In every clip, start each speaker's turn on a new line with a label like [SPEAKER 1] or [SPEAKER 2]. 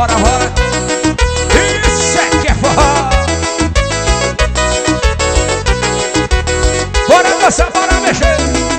[SPEAKER 1] bora, bora. Isso é que é forró. Bora dançar, bora mexer.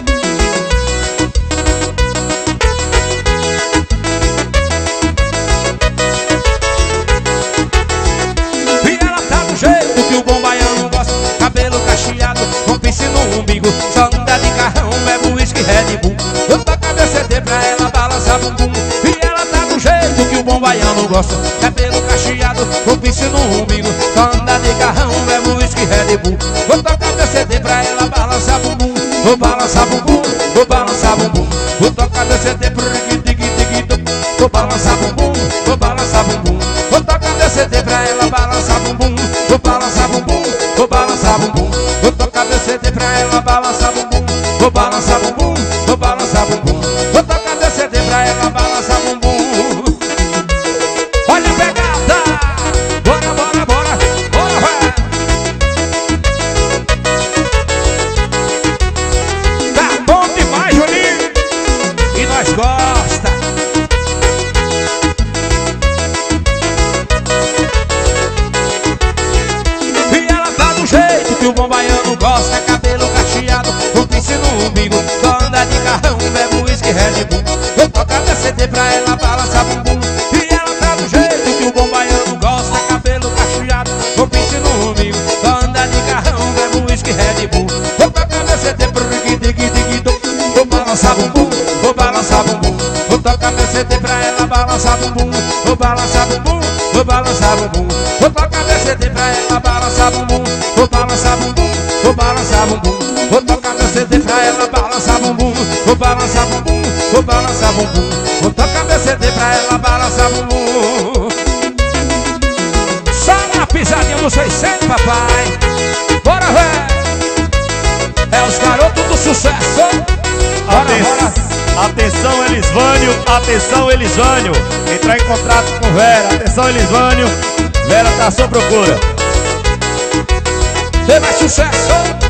[SPEAKER 1] E ela tá do jeito que o bom baiano gosta. Cabelo cacheado, com pince no umbigo. Só anda de carrão, bebe uísque Red Bull. Eu toco a BCD pra ela balançar bumbum. E ela tá do jeito que o bom baiano gosta. Cabelo cacheado, com pince no umbigo. Só anda de carrão, bebe uísque Red Bull. Eu toco a BCD pra ela balançar bumbum. Vou balançar bumbum, vou balançar bumbum. Vou tocar BCD pro dig-dig-dig-dig. Vou balançar bumbum, vou balançar bumbum. Vou tocar BCD pra ela balançar bumbum. Vou balançar bumbum, vou balançar bumbum. Vou tocar BCD pra ela balançar bumbum. Vou balançar bumbum, vou balançar bumbum. Vou tocar BCD pra ela balançar bumbum. Olha a pegada! Bora, bora, bora! Bora, vai! Tá bom demais, Juninho! E nós gosta! E ela tá do jeito que o bom baiano gosta. Cabelo cacheado, com pince no umbigo. Só anda de carrão, bebe uísque Red Bull. Eu toco a BCD pra ela balançar bumbum. E ela tá do jeito que o bom baiano gosta. Cabelo cacheado, com pince no umbigo. Só anda de carrão, bebe uísque Red Bull. Eu toco a BCD pro dig-dig-dig-dig. Vou balançar bumbum, vou balançar bumbum. Vou tocar BCD pra ela balançar bumbum. Vou balançar bumbum, vou balançar bumbum. Vou tocar BCD pra ela balançar bumbum. Vou balançar bumbum, vou balançar bumbum. Vou tocar BCD pra ela balançar bumbum. Vou balançar bumbum, vou balançar bumbum. Vou tocar BCD pra ela balançar bumbum. Só na pisadinha do 600, papai. Bora, véi. É os garotos do sucesso. Bora, bora.
[SPEAKER 2] Atenção, Elisvânio, atenção, Elisvânio. Entrar em contrato com Vera. Atenção, Elisvânio. Vera tá à sua procura.
[SPEAKER 1] Tem mais sucesso.